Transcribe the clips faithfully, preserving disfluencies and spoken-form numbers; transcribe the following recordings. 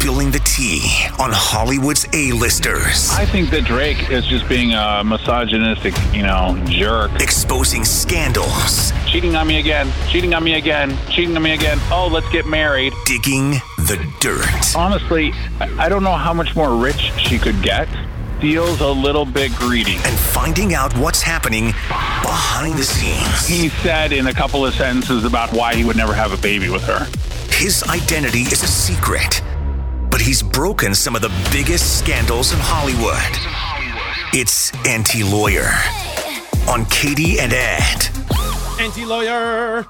spilling the tea on Hollywood's A-listers. I think that Drake is just being a misogynistic, you know, jerk. Exposing scandals. Cheating on me again, cheating on me again, cheating on me again. Oh, let's get married. Digging the dirt. Honestly, I don't know how much more rich she could get. Feels a little bit greedy. And finding out what's happening behind the scenes. He said in a couple of sentences about why he would never have a baby with her. His identity is a secret, but he's broken some of the biggest scandals in Hollywood. It's Anti-Lawyer on Katie and Ed. Anti-Lawyer.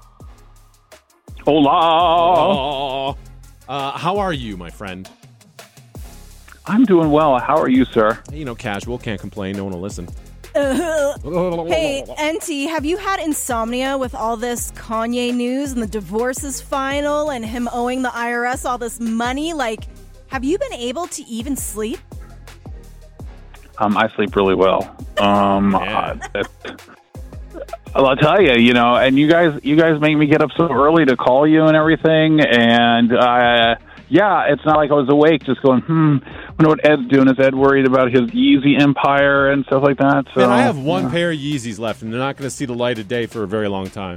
Hola. Uh, how are you, my friend? I'm doing well. How are you, sir? You know, casual. Can't complain. No one will listen. Uh, hey, Enti, have you had insomnia with all this Kanye news and the divorce is final and him owing the I R S all this money? Like, have you been able to even sleep? Um, I sleep really well. Um, Yeah. uh, I'll tell you, you know, and you guys, you guys make me get up so early to call you and everything, and uh, yeah, it's not like I was awake just going, hmm, I wonder what Ed's doing. Is Ed worried about his Yeezy empire and stuff like that? So, Man, I have one yeah. pair of Yeezys left, and they're not going to see the light of day for a very long time.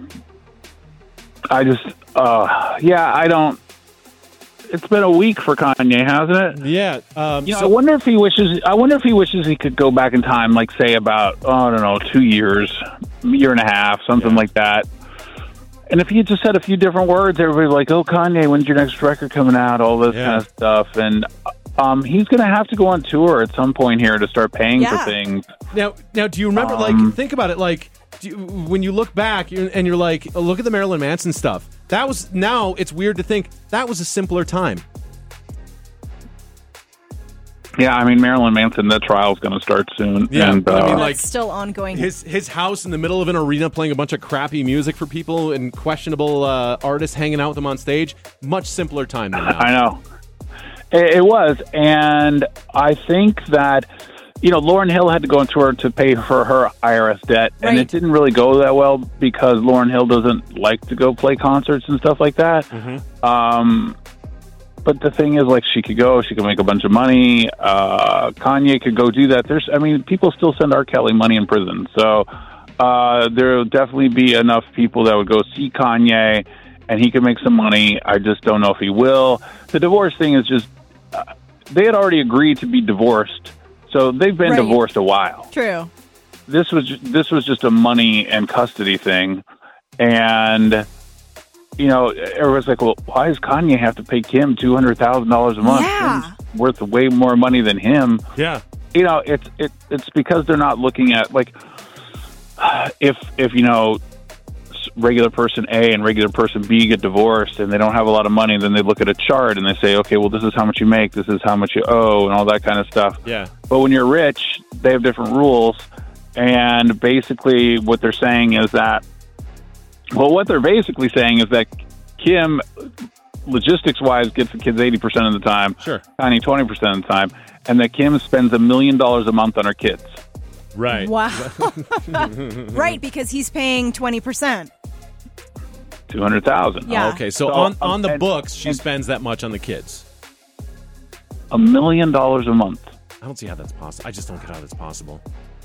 I just, uh, yeah, I don't. It's been a week for Kanye, hasn't it? Yeah. Um, You know, so- I wonder if he wishes. I wonder if he wishes he could go back in time, like say about, oh, I don't know, two years, year and a half, something Yeah. like that. And if he had just said a few different words, everybody's like, "Oh, Kanye, when's your next record coming out?" All this Yeah. kind of stuff, and um, he's going to have to go on tour at some point here to start paying Yeah. for things. Now, now, do you remember? Um, like, think about it. Like, do you, when you look back you- and you're like, oh, look at the Marilyn Manson stuff. That was now. It's weird to think that was a simpler time. Yeah, I mean, Marilyn Manson, that trial's going to start soon. Yeah, and, but I mean, uh, like- That's still ongoing. His his house in the middle of an arena playing a bunch of crappy music for people and questionable uh, artists hanging out with them on stage. Much simpler time than now. I know. It, it was. And I think that, you know, Lauryn Hill had to go on tour to pay for her I R S debt. And Right. it didn't really go that well because Lauryn Hill doesn't like to go play concerts and stuff like that. Mhm. Um, but the thing is, like, she could go, she could make a bunch of money. Uh, Kanye could go do that. There's, I mean, people still send R. Kelly money in prison. So uh, there'll definitely be enough people that would go see Kanye and he could make some money. I just don't know if he will. The divorce thing is just, uh, they had already agreed to be divorced. So they've been Right. divorced a while. True. This was this was just a money and custody thing, and you know everyone's like, well, why does Kanye have to pay Kim two hundred thousand dollars a month? Yeah. Kim's worth way more money than him. Yeah. You know, it's it, it's because they're not looking at like if if you know regular person A and regular person B get divorced and they don't have a lot of money, then they look at a chart and they say, okay, well, this is how much you make, this is how much you owe, and all that kind of stuff. Yeah. But when you're rich, they have different rules. And basically what they're saying is that, well, what they're basically saying is that Kim, logistics-wise, gets the kids eighty percent of the time, Sure. Kanye twenty percent of the time, and that Kim spends a million dollars a month on her kids. Right. Wow. Right, because he's paying twenty percent. two hundred thousand dollars. Yeah. Okay. So, So, on um, on the and- books, she and- spends that much on the kids. A million dollars a month. I don't see how that's possible. I just don't get how that's possible.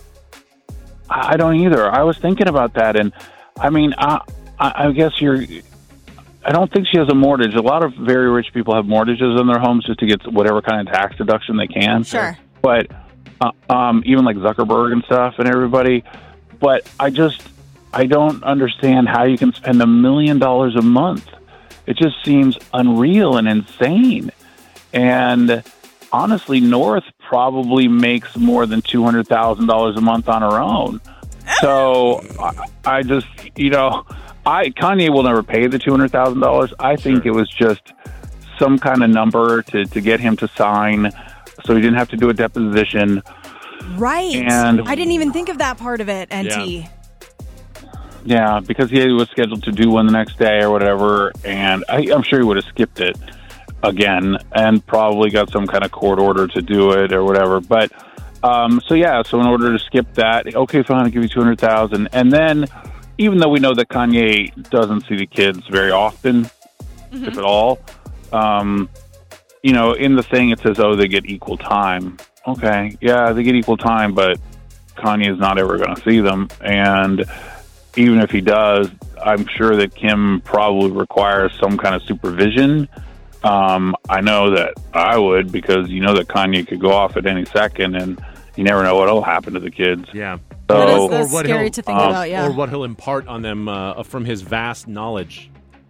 I don't either. I was thinking about that, and I mean, I, I I guess you're. I don't think she has a mortgage. A lot of very rich people have mortgages on their homes just to get whatever kind of tax deduction they can. Sure. But uh, um, even like Zuckerberg and stuff and everybody. But I just I don't understand how you can spend a million dollars a month. It just seems unreal and insane. And honestly, North probably makes more than two hundred thousand dollars a month on her own. So I, I just, you know, I Kanye will never pay the two hundred thousand dollars. I think Sure. it was just some kind of number to, to get him to sign so he didn't have to do a deposition. Right. And- I didn't even think of that part of it, Enti. Yeah, because he was scheduled to do one the next day or whatever, and I, I'm sure he would have skipped it again and probably got some kind of court order to do it or whatever. But um, so yeah, so in order to skip that, okay, fine, I'll give you two hundred thousand, and then even though we know that Kanye doesn't see the kids very often, Mm-hmm. if at all, um, you know, in the thing it says, oh, they get equal time. Okay, yeah, they get equal time, but Kanye is not ever going to see them. And even if he does, I'm sure that Kim probably requires some kind of supervision. Um, I know that I would, because you know that Kanye could go off at any second, and you never know what will happen to the kids. Yeah. So, that is, Or that's what scary he'll- to think um, about, yeah. Or what he'll impart on them uh, from his vast knowledge.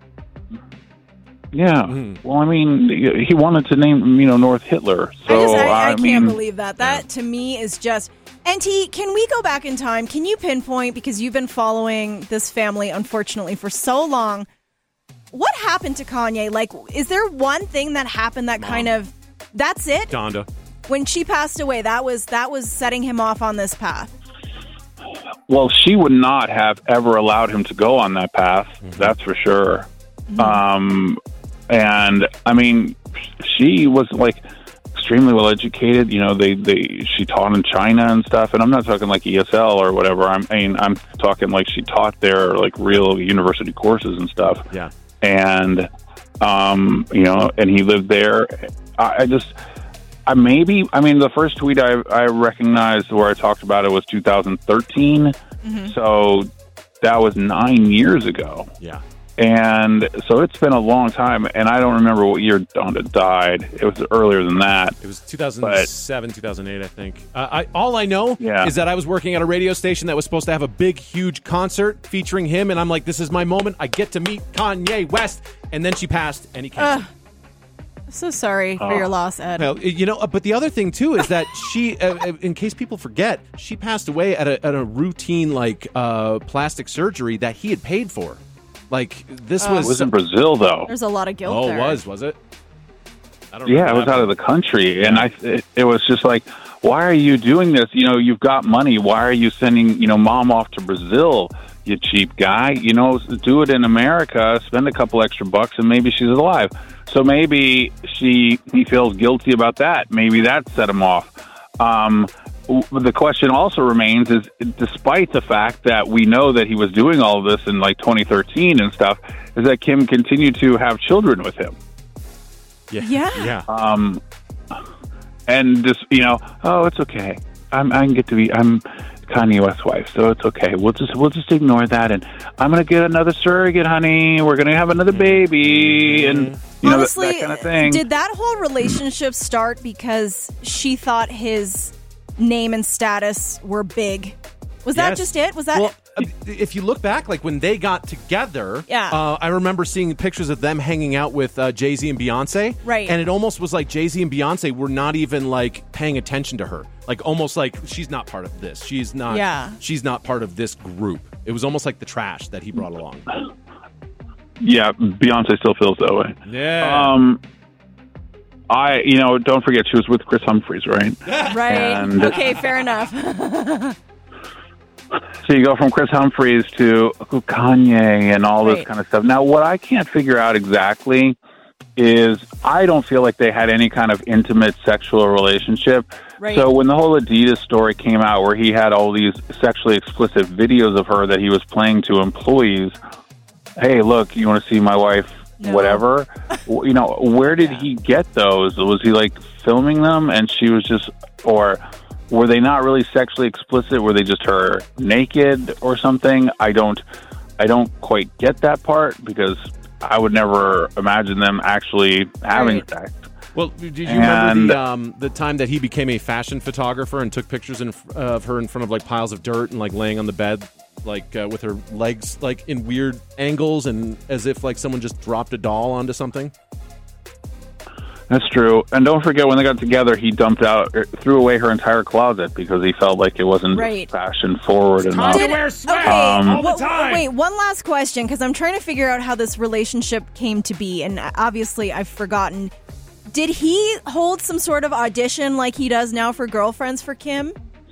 yeah. Mhm. Well, I mean, he wanted to name, you know, North Hitler. So, I just, I, I, I can't mean, believe that. That, to me, is just... N T, can we go back in time? Can you pinpoint, because you've been following this family, unfortunately, for so long, what happened to Kanye? Like, is there one thing that happened that Mom. kind of... That's it? Donda. When she passed away, that was that was setting him off on this path. well, she would not have ever allowed him to go on that path. That's for sure. Um, and I mean, she was like extremely well educated. You know, they, they she taught in China and stuff. And I'm not talking like E S L or whatever. I'm, I mean, I'm talking like she taught there like real university courses and stuff. Yeah. And um, you know, and he lived there. I, I just. I maybe, I mean, the first tweet I, I recognized where I talked about it was two thousand thirteen. Mm-hmm. So that was nine years ago. Yeah. And so it's been a long time. And I don't remember what year Donda died. It was earlier than that. It was two thousand seven, two thousand eight, I think. Uh, I, all I know Yeah. is that I was working at a radio station that was supposed to have a big, huge concert featuring him. And I'm like, this is my moment. I get to meet Kanye West. And then she passed, and he canceled. Uh, so sorry for Oh. your loss, Ed. Well, you know, uh, but the other thing too is that she, uh, uh, in case people forget, she passed away at a, at a routine like uh, plastic surgery that he had paid for. Like this It was. was in Brazil, though. There's a lot of guilt oh, there. it was was it? I don't Yeah, remember it was that out of the country. And I, it, it was just like, why are you doing this? You know, you've got money. Why are you sending, you know, mom off to Brazil, you cheap guy? You know, do it in America, spend a couple extra bucks, and maybe she's alive. So maybe she he feels guilty about that. Maybe that set him off. Um, w- the question also remains is, despite the fact that we know that he was doing all of this in like twenty thirteen and stuff, is that Kim continued to have children with him. Yeah. Yeah. Yeah. Um, and just, you know, oh, it's okay. I'm, I can get to be, I'm Kanye West's wife, so it's okay. We'll just, we'll just ignore that. And I'm going to get another surrogate, honey. We're going to have another baby. And, you know, Honestly, that, that kind of thing. did that whole relationship start because she thought his name and status were big? Was that Yes. just it? Was that... Well, uh, if you look back, like when they got together, Yeah. uh, I remember seeing pictures of them hanging out with uh, Jay-Z and Beyonce. Right. And it almost was like Jay-Z and Beyonce were not even like paying attention to her. Like almost like she's not part of this. She's not. Yeah. She's not part of this group. It was almost like the trash that he brought along. Yeah, Beyonce still feels that way. Yeah. Um, I, you know, don't forget she was with Chris Humphries, right? right. and- Okay, fair enough. So you go from Chris Humphries to Kanye and all this Right. kind of stuff. Now, what I can't figure out exactly is I don't feel like they had any kind of intimate sexual relationship. Right. So when the whole Adidas story came out where he had all these sexually explicit videos of her that he was playing to employees, hey, look, you want to see my wife, No. whatever? W- you know, where did he get those? Was he like filming them and she was just, or were they not really sexually explicit? Were they just her naked or something? I don't, I don't quite get that part because I would never imagine them actually having Right. sex. Well, did you remember And- the um, the time that he became a fashion photographer and took pictures in, of her in front of like piles of dirt and like laying on the bed, like uh, with her legs like in weird angles and as if like someone just dropped a doll onto something? That's true. And don't forget, when they got together, he dumped out, er, threw away her entire closet because he felt like it wasn't Right. fashion forward enough. Did- wear sweats okay, Um, all the wha- time. wait, one last question, because I'm trying to figure out how this relationship came to be, and obviously I've forgotten. Did he hold some sort of audition like he does now for girlfriends for Kim?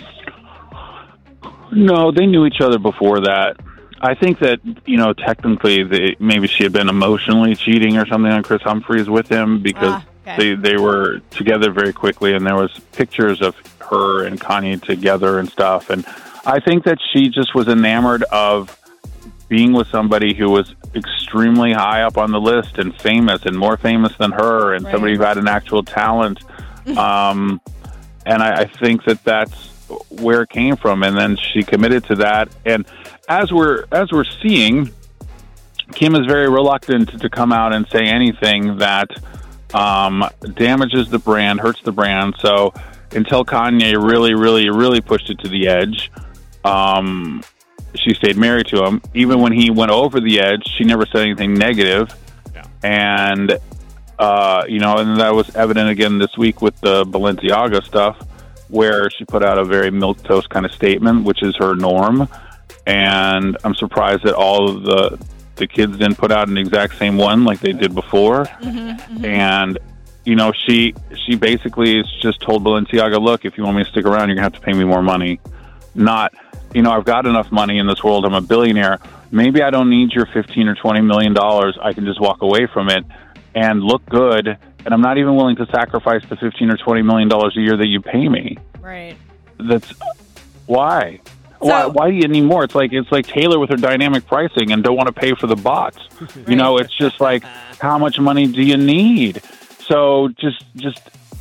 No, they knew each other before that. I think that, you know, technically they, maybe she had been emotionally cheating or something on Chris Humphries with him because Ah, okay. they, they were together very quickly and there was pictures of her and Kanye together and stuff. And I think that she just was enamored of being with somebody who was extremely high up on the list and famous and more famous than her and Right. somebody who had an actual talent. Um, and I, I think that that's where it came from. And then she committed to that. And as we're, as we're seeing, Kim is very reluctant to, to come out and say anything that um, damages the brand, hurts the brand. So until Kanye really, really, really pushed it to the edge, um, she stayed married to him. Even when he went over the edge, she never said anything negative. Yeah. And, uh, you know, and that was evident again this week with the Balenciaga stuff, where she put out a very milquetoast kind of statement, which is her norm. And I'm surprised that all of the the kids didn't put out an exact same one like they did before. Mm-hmm, mm-hmm. And, you know, she she basically has just told Balenciaga, look, if you want me to stick around, you're going to have to pay me more money. Not, you know, I've got enough money in this world. I'm a billionaire. Maybe I don't need your fifteen or twenty million dollars. I can just walk away from it and look good. And I'm not even willing to sacrifice the fifteen or twenty million dollars a year that you pay me. Right. That's why. So- why, why do you need more? It's like it's like Taylor with her dynamic pricing and don't want to pay for the bots. You know, it's just like, how much money do you need? So just just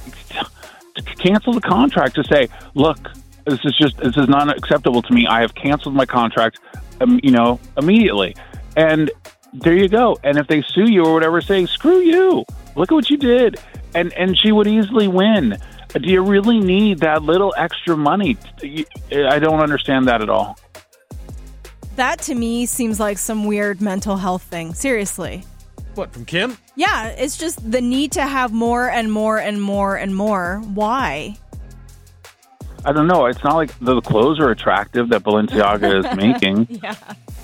cancel the contract. To say, look, this is just this is not acceptable to me. I have canceled my contract, um, you know, immediately. And there you go. And if they sue you or whatever, say, screw you. Look at what you did. And and she would easily win. Do you really need that little extra money? I don't understand that at all. That to me seems like some weird mental health thing. Seriously. What, from Kim? Yeah, it's just the need to have more and more and more and more. Why? I don't know. It's not like the clothes are attractive that Balenciaga is making. Yeah.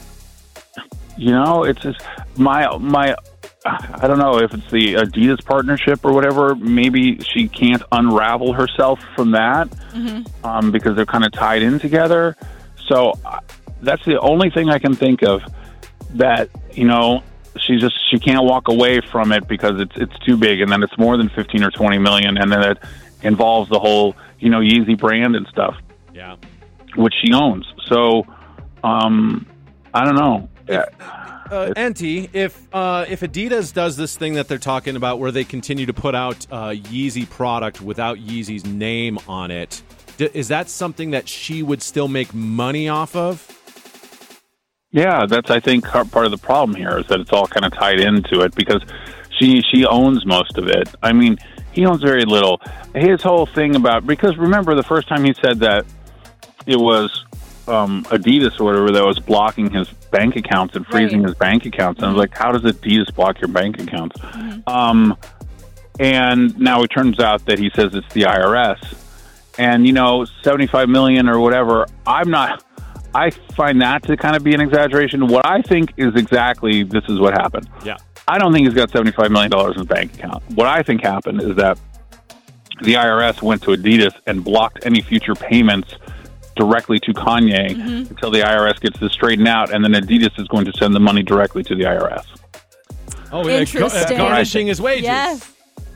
You know, it's just my my. I don't know if it's the Adidas partnership or whatever. Maybe she can't unravel herself from that Mm-hmm. um, because they're kind of tied in together. So uh, that's the only thing I can think of that, you know, she just she can't walk away from it because it's it's too big, and then it's more than fifteen or twenty million, and then it involves the whole, you know, Yeezy brand and stuff. Yeah. Which she owns. So um, I don't know. Yeah. Uh, Auntie, if uh, if Adidas does this thing that they're talking about where they continue to put out uh, Yeezy product without Yeezy's name on it, d- is that something that she would still make money off of? Yeah, that's, I think, part of the problem here is that it's all kind of tied into it because she she owns most of it. I mean, he owns very little. His whole thing about, because remember the first time he said that it was um, Adidas or whatever that was blocking his bank accounts and freezing Right. his bank accounts. And I was like, how does Adidas block your bank accounts? Mm-hmm. Um, and now it turns out that he says it's the I R S. And, you know, seventy-five million or whatever, I'm not, I find that to kind of be an exaggeration. What I think is exactly this is what happened. Yeah. I don't think he's got seventy-five million dollars in his bank account. What I think happened is that the I R S went to Adidas and blocked any future payments directly to Kanye Mm-hmm. until the I R S gets this straightened out, and then Adidas is going to send the money directly to the I R S. Oh, Interesting. garnishing his wages. Yes.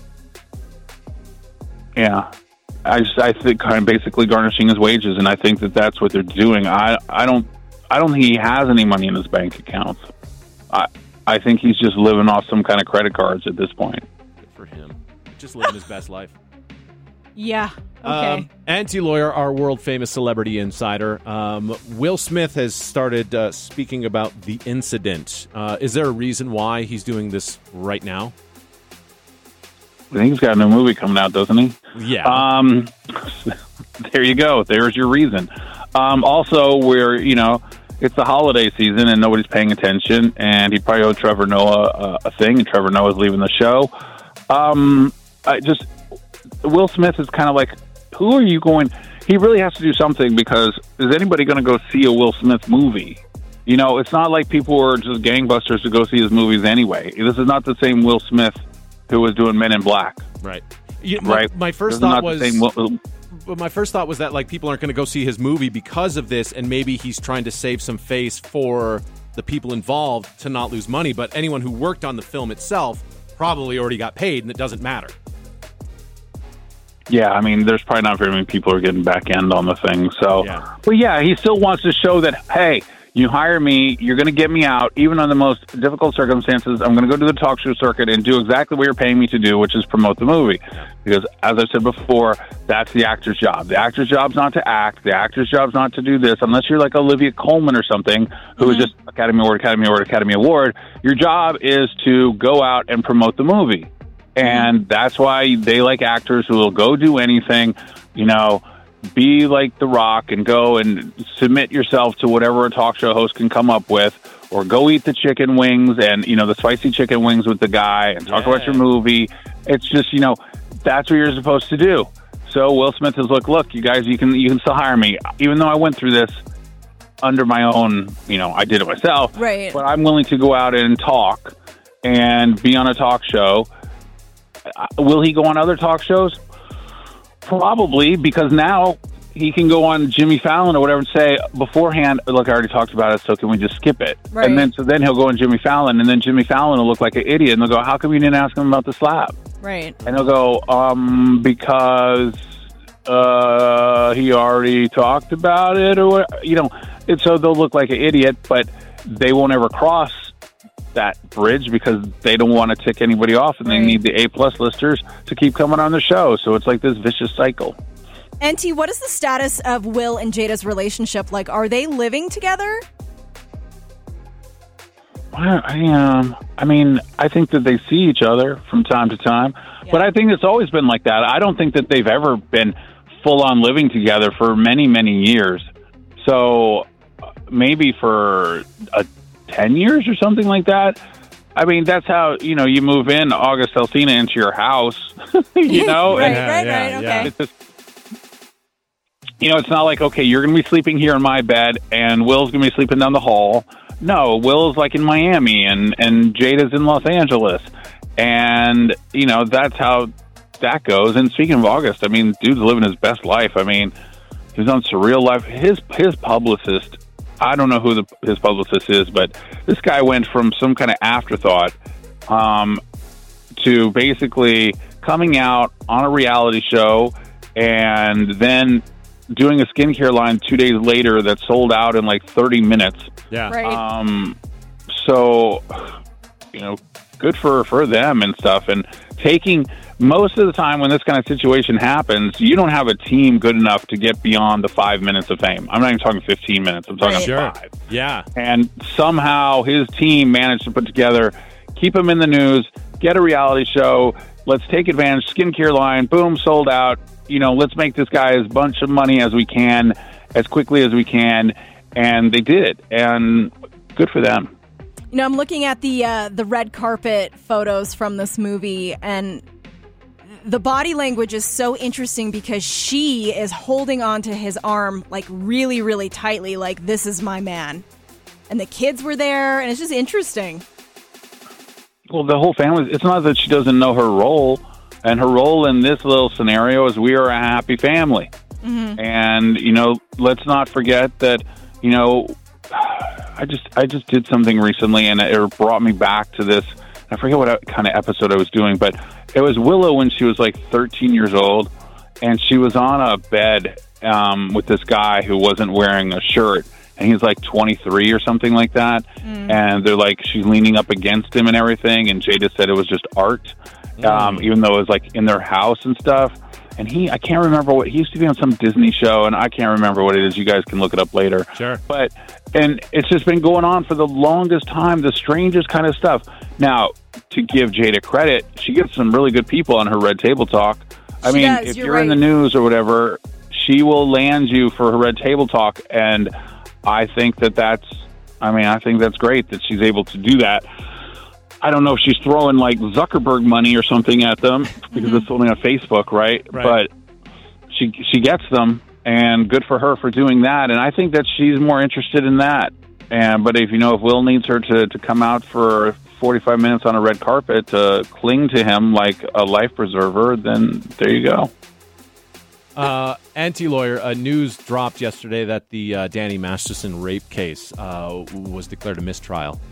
Yeah. I just, I think kind of basically garnishing his wages, and I think that that's what they're doing. I, I don't, I don't think he has any money in his bank accounts. I, I think he's just living off some kind of credit cards at this point. Good for him. Just living his best life. Yeah. Okay. Um, Anti-lawyer, our world-famous celebrity insider. Um, Will Smith has started uh, speaking about the incident. Uh, is there a reason why he's doing this right now? I think he's got a new movie coming out, doesn't he? Yeah. Um, there you go. There's your reason. Um, also, we're, you know, it's the holiday season and nobody's paying attention, and he probably owed Trevor Noah uh, a thing, and Trevor Noah's leaving the show. Um, I just, Will Smith is kind of like, who are you going, he really has to do something, because is anybody going to go see a Will Smith movie? You know, it's not like people were just gangbusters to go see his movies anyway. This is not the same Will Smith who was doing Men in Black. Right. You, my, Right. my first This is thought not the was... same Will- But my first thought was that like people aren't going to go see his movie because of this, and maybe he's trying to save some face for the people involved to not lose money. But anyone who worked on the film itself probably already got paid, and it doesn't matter. Yeah, I mean, there's probably not very many people who are getting back end on the thing. So, Yeah. but yeah, he still wants to show that, hey, You hire me, you're going to get me out, even under the most difficult circumstances. I'm going to go to the talk show circuit and do exactly what you're paying me to do, which is promote the movie. Because, as I said before, that's the actor's job. The actor's job's not to act. The actor's job's not to do this. Unless you're like Olivia Colman or something, who mm-hmm. is just Academy Award, Academy Award, Academy Award. Your job is to go out and promote the movie. And that's why they like actors who will go do anything, you know, be like The Rock and go and submit yourself to whatever a talk show host can come up with, or go eat the chicken wings and, you know, the spicy chicken wings with the guy and talk yeah. about your movie. It's just, you know, that's what you're supposed to do. So Will Smith is like, look, you guys, you can you can still hire me, even though I went through this under my own, you know, I did it myself. Right. But I'm willing to go out and talk and be on a talk show. Uh, will he go on other talk shows? Probably, because now he can go on Jimmy Fallon or whatever and say beforehand, look, I already talked about it, so can we just skip it? Right. And then so then he'll go on Jimmy Fallon, and then Jimmy Fallon will look like an idiot, and they'll go, how come you didn't ask him about the slap? Right. And he'll go, um, because uh, he already talked about it, or what, you know. And so they'll look like an idiot, but they won't ever cross that bridge because they don't want to tick anybody off, and right. they need the A-plus listers to keep coming on the show. So it's like this vicious cycle. N T, what is the status of Will and Jada's relationship? Like, are they living together? I, I, um, I mean, I think that they see each other from time to time, yeah. but I think it's always been like that. I don't think that they've ever been full-on living together for many, many years. So maybe for a ten years or something like that. I mean, that's how, you know, you move in August Alsina into your house, you know? right, and, right, right, okay. Yeah. It's just, you know, it's not like, okay, you're going to be sleeping here in my bed and Will's going to be sleeping down the hall. No, Will's like in Miami and, and Jada's in Los Angeles. And, you know, that's how that goes. And speaking of August, I mean, dude's living his best life. I mean, he's on Surreal Life. His, his publicist, I don't know who the, his publicist is, but this guy went from some kind of afterthought um, to basically coming out on a reality show and then doing a skincare line two days later that sold out in like thirty minutes. Yeah. Right. Um, so, you know, good for, for them and stuff. And taking most of the time when this kind of situation happens, you don't have a team good enough to get beyond the five minutes of fame. I'm not even talking fifteen minutes. I'm talking right. Sure. five. Yeah. And somehow his team managed to put together, keep him in the news, get a reality show. Let's take advantage. Skincare line, boom, sold out. You know, let's make this guy as bunch of money as we can, as quickly as we can. And they did. And good for them. You know, I'm looking at the uh, the red carpet photos from this movie, and the body language is so interesting because she is holding on to his arm like really, really tightly, like, this is my man. And the kids were there, and it's just interesting. Well, the whole family, it's not that she doesn't know her role. And her role in this little scenario is we are a happy family. Mm-hmm. And, you know, let's not forget that, you know, I just I just did something recently, and it brought me back to this. I forget what kind of episode I was doing, but it was Willow when she was like thirteen years old, and she was on a bed um, with this guy who wasn't wearing a shirt, and he's like twenty-three or something like that. Mm. And they're like, she's leaning up against him and everything, and Jada said it was just art, mm. um, even though it was like in their house and stuff. And he, I can't remember what, he used to be on some Disney show, and I can't remember what it is. You guys can look it up later. Sure. But, and it's just been going on for the longest time, the strangest kind of stuff. Now, to give Jada credit, she gets some really good people on her Red Table Talk. I she mean, does, if you're, you're right. in the news or whatever, she will land you for her Red Table Talk. And I think that that's, I mean, I think that's great that she's able to do that. I don't know if she's throwing like Zuckerberg money or something at them because mm-hmm. it's only on Facebook, right? right? But she she gets them, and good for her for doing that. And I think that she's more interested in that. And but if you know if Will needs her to, to come out for forty-five minutes on a red carpet to cling to him like a life preserver, then there you go. Uh, anti-lawyer, uh, news dropped yesterday that the uh, Danny Masterson rape case uh, was declared a mistrial.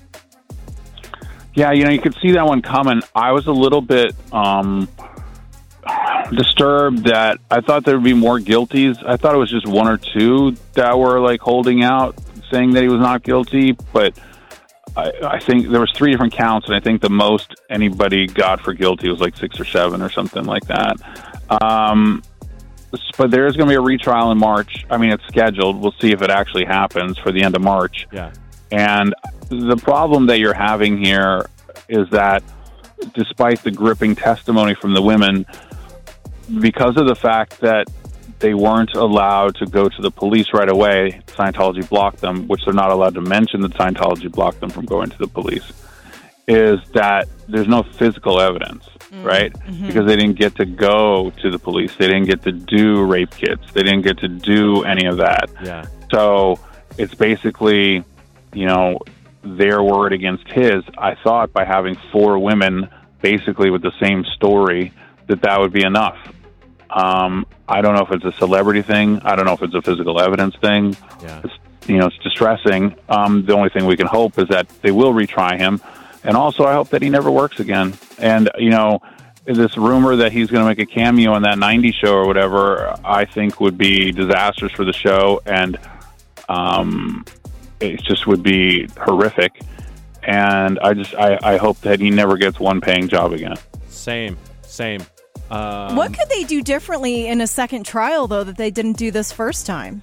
Yeah, you know, you could see that one coming. I was a little bit um, disturbed that I thought there would be more guilties. I thought it was just one or two that were, like, holding out. saying that he was not guilty, but I, I think there was three different counts, and I think the most anybody got for guilty was like six or seven or something like that. Um, but there is going to be a retrial in March. I mean, it's scheduled. We'll see if it actually happens for the end of March. Yeah. And the problem that you're having here is that despite the gripping testimony from the women, because of the fact that they weren't allowed to go to the police right away, Scientology blocked them, which they're not allowed to mention that Scientology blocked them from going to the police, is that there's no physical evidence, mm-hmm. right? Mm-hmm. Because they didn't get to go to the police. They didn't get to do rape kits. They didn't get to do any of that. Yeah. So it's basically, you know, their word against his. I thought by having four women basically with the same story that that would be enough. Um, I don't know if it's a celebrity thing. I don't know if it's a physical evidence thing. Yeah. It's, you know, it's distressing. Um, the only thing we can hope is that they will retry him. And also I hope that he never works again. And, you know, this rumor that he's going to make a cameo on that nineties show or whatever, I think would be disastrous for the show. And um, it just would be horrific. And I just, I, I hope that he never gets one paying job again. Same, same. Um, what could they do differently in a second trial, though, that they didn't do this first time?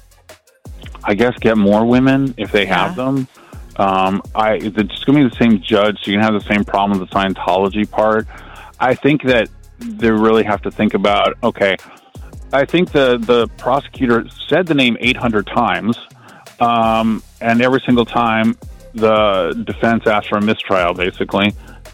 I guess get more women if they Yeah. have them. Um, I it's going to be the same judge, so you can have the same problem with the Scientology part. I think that they really have to think about, okay, I think the, the prosecutor said the name eight hundred times, um, and every single time the defense asked for a mistrial, basically.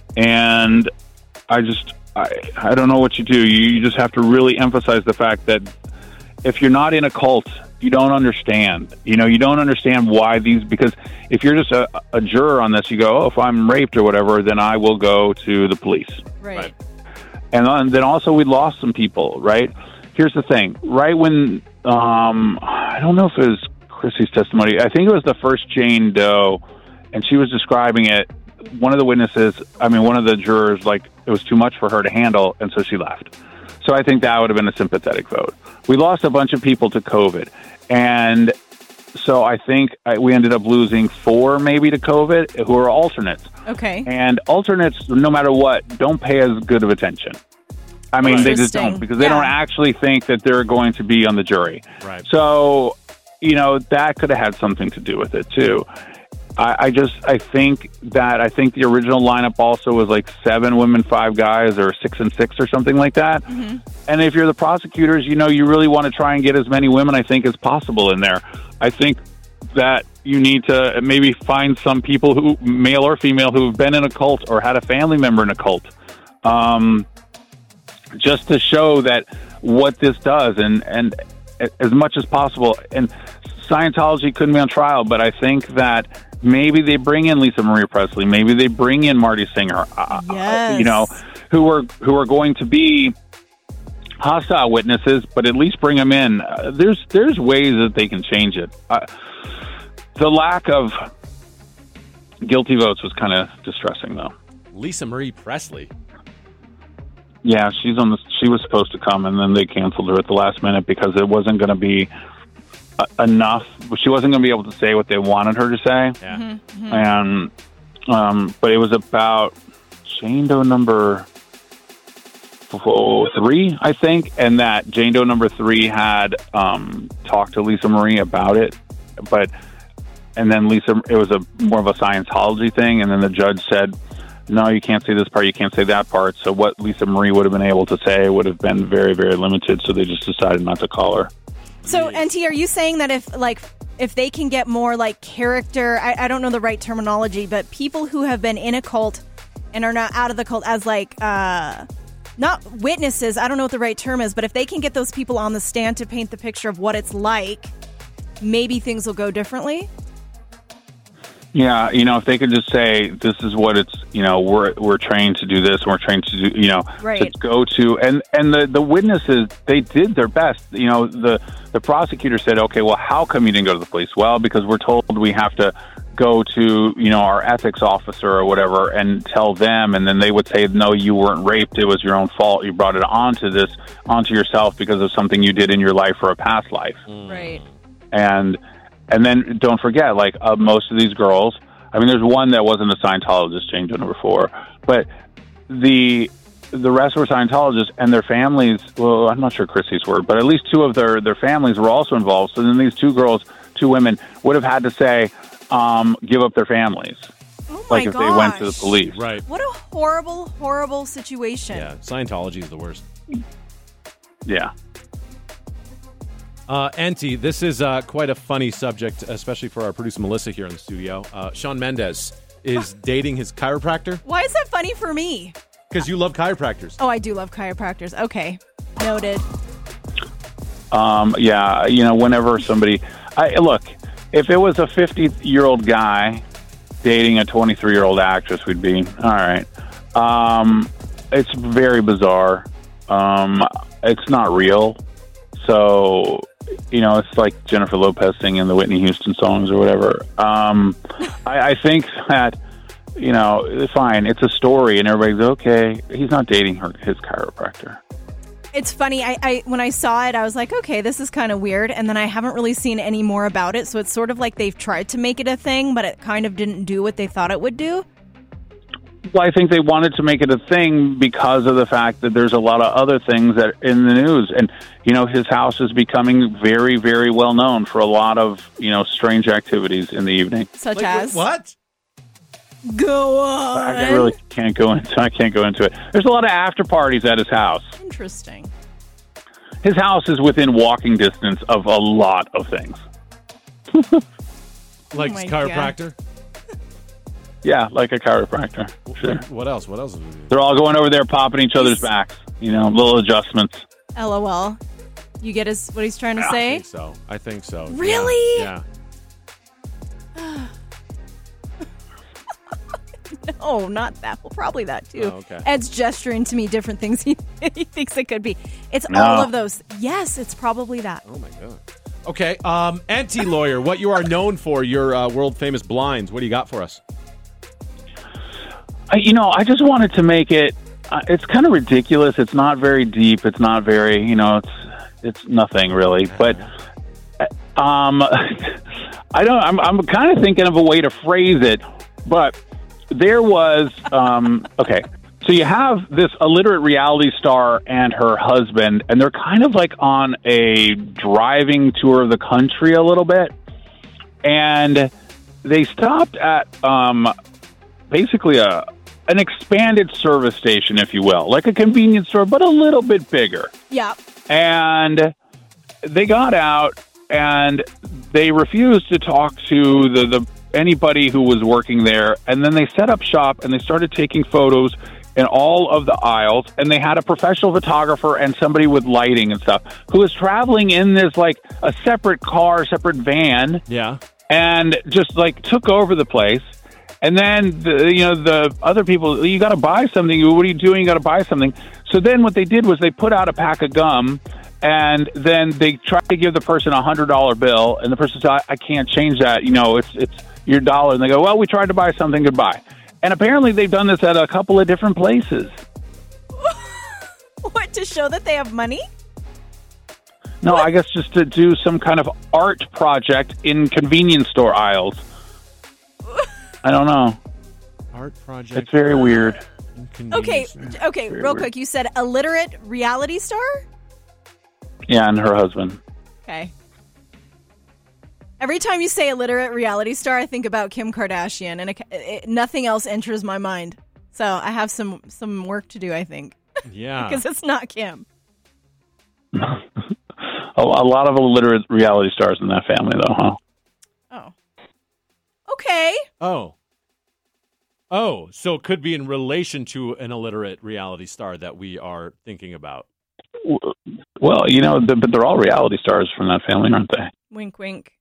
And I just... I, I don't know what you do. You, you just have to really emphasize the fact that if you're not in a cult, you don't understand. You know, you don't understand why these, because if you're just a, a juror on this, you go, oh, if I'm raped or whatever, then I will go to the police. Right. Right. And then, then also we lost some people, right? Here's the thing. Right when, um, I don't know if it was Chrissy's testimony. I think it was the first Jane Doe, and she was describing it. One of the witnesses, I mean, one of the jurors, like, it was too much for her to handle, and so she left. So I think that would have been a sympathetic vote. We lost a bunch of people to COVID, and so I think I, we ended up losing four maybe to COVID who are alternates. Okay. And alternates, no matter what, don't pay as good of attention. I mean, they just don't, because they Yeah. don't actually think that they're going to be on the jury. Right. So, you know, that could have had something to do with it, too. I, I just, I think that, I think the original lineup also was like seven women, five guys, or six and six or something like that. Mm-hmm. And if you're the prosecutors, you know, you really want to try and get as many women, I think, as possible in there. I think that you need to maybe find some people who, male or female, who have been in a cult or had a family member in a cult, um, just to show that what this does, and, and as much as possible. And Scientology couldn't be on trial, but I think that maybe they bring in Lisa Marie Presley. Maybe they bring in Marty Singer. Uh, Yes. You know, who are who are going to be hostile witnesses, but at least bring them in. Uh, there's there's ways that they can change it. Uh, the lack of guilty votes was kind of distressing, though. Lisa Marie Presley. Yeah, she's on the. She was supposed to come, and then they canceled her at the last minute because it wasn't going to be enough. She wasn't going to be able to say what they wanted her to say. Yeah. Mm-hmm, mm-hmm. And um, but it was about Jane Doe number oh, three, I think, and that Jane Doe number three had um, talked to Lisa Marie about it, but and then Lisa, it was a more of a Scientology thing, and then the judge said, no, you can't say this part, you can't say that part. So what Lisa Marie would have been able to say would have been very, very limited. So they just decided not to call her. So, N T, are you saying that if, like, if they can get more, like, character, I, I don't know the right terminology, but people who have been in a cult and are not out of the cult as, like, uh, not witnesses, I don't know what the right term is, but if they can get those people on the stand to paint the picture of what it's like, maybe things will go differently? Yeah, you know, if they could just say, this is what it's, you know, we're we're trained to do this, and we're trained to do, you know, right. to go to, and, and the, the witnesses, they did their best. You know, the, the prosecutor said, okay, well, how come you didn't go to the police? Well, because we're told we have to go to, you know, our ethics officer or whatever and tell them, and then they would say, no, you weren't raped, it was your own fault, you brought it onto this, onto yourself because of something you did in your life or a past life. Right. And And then don't forget, like uh, most of these girls, I mean, there's one that wasn't a Scientologist, Jane Doe number four, but the the rest were Scientologists, and their families, well, I'm not sure Chrissy's were, but at least two of their, their families were also involved. So then these two girls, two women, would have had to say, um, give up their families. Oh my like if gosh. they went to the police. Right. What a horrible, horrible situation. Yeah, Scientology is the worst. Yeah. Uh, Auntie, this is uh, quite a funny subject, especially for our producer Melissa here in the studio. Uh, Shawn Mendes is dating his chiropractor. Why is that funny for me? Because you love chiropractors. Oh, I do love chiropractors. Okay. Noted. Um, yeah, you know, whenever somebody... I, look, if it was a fifty-year-old guy dating a twenty-three-year-old actress, we'd be, all right. Um, it's very bizarre. Um, it's not real. So, you know, it's like Jennifer Lopez singing the Whitney Houston songs or whatever. Um, I, I think that, you know, fine, it's a story, and everybody's okay. He's not dating her, his chiropractor. It's funny. I, I when I saw it, I was like, okay, this is kind of weird. And then I haven't really seen any more about it. So it's sort of like they've tried to make it a thing, but it kind of didn't do what they thought it would do. Well, I think they wanted to make it a thing because of the fact that there's a lot of other things that in the news. And, you know, his house is becoming very, very well known for a lot of, you know, strange activities in the evening. Such Like, as? what? Go on. I really can't go into I can't go into it. There's a lot of after parties at his house. Interesting. His house is within walking distance of a lot of things. Like Oh my chiropractor? Yeah, like a chiropractor. Sure. What else? What else? They're all going over there popping each other's He's- backs. You know, little adjustments. LOL. You get his what he's trying to I say? think so. I think so. Really? Yeah. No, not that. Well, probably that too. Oh, okay. Ed's gesturing to me different things he, he thinks it could be. It's No. all of those. Yes, it's probably that. Oh my god. Okay, um, anti-lawyer, what you are known for, your uh, world famous blinds. What do you got for us? I, you know, I just wanted to make it. Uh, it's kind of ridiculous. It's not very deep. It's not very. You know, it's it's nothing really. But um, I don't. I'm I'm kind of thinking of a way to phrase it. But there was um, okay. So you have this illiterate reality star and her husband, and they're kind of like on a driving tour of the country a little bit. And they stopped at um, basically a an expanded service station, if you will, like a convenience store, but a little bit bigger. Yeah. And they got out, and they refused to talk to the, the anybody who was working there. And then they set up shop, and they started taking photos in all of the aisles, and they had a professional photographer and somebody with lighting and stuff who was traveling in this like a separate car, separate van, Yeah. and just like took over the place. And then the, you know the other people, you got to buy something. What are you doing? You got to buy something. So then what they did was they put out a pack of gum, and then they tried to give the person a hundred dollar bill, and the person said, I, "I can't change that. You know, it's it's your dollar." And they go, "Well, we tried to buy something. Goodbye." And apparently they've done this at a couple of different places. What, to show that they have money? No, I guess just to do some kind of art project in convenience store aisles. I don't know. Art project. It's very weird. Okay, Inconvenience. okay, Very real weird. quick. You said illiterate reality star? Yeah, and her husband. Okay. Every time you say illiterate reality star, I think about Kim Kardashian, and it, it, nothing else enters my mind. So I have some some work to do, I think, Yeah. because it's not Kim. a, a lot of illiterate reality stars in that family, though, huh? Oh. Okay. Oh. Oh, so it could be in relation to an illiterate reality star that we are thinking about. Well, you know, the, but they're all reality stars from that family, aren't they? Wink, wink.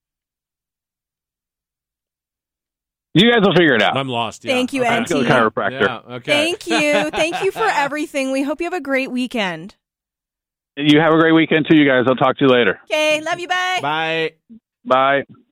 You guys will figure it out. I'm lost. Yeah. Thank you, Okay. Let's go Auntie. to chiropractor. Yeah, okay. Thank you. Thank you for everything. We hope you have a great weekend. You have a great weekend, too, you guys. I'll talk to you later. Okay. Love you. Bye. Bye. Bye.